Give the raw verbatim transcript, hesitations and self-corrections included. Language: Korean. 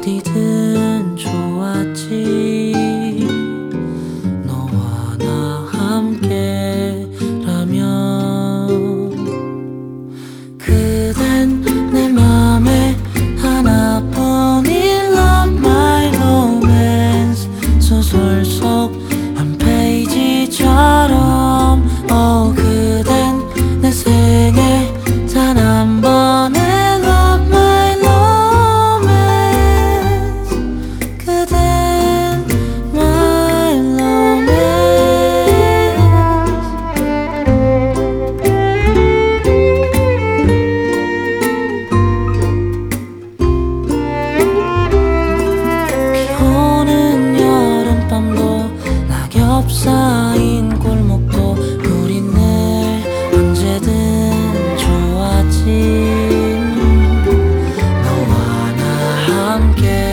어디든 좋았지. 너와 나 함께라면. 그댄 내 맘에 하나뿐인 Love My Romance, 소설 속 한 페이지처럼. oh, 그댄 내 생에 단 한 번의 Love My Romance. 그댄 My Romance. 비 오는 여름밤도 낙엽 쌓인 골목도 우린 늘 언제든 좋았지. 너와 나 함께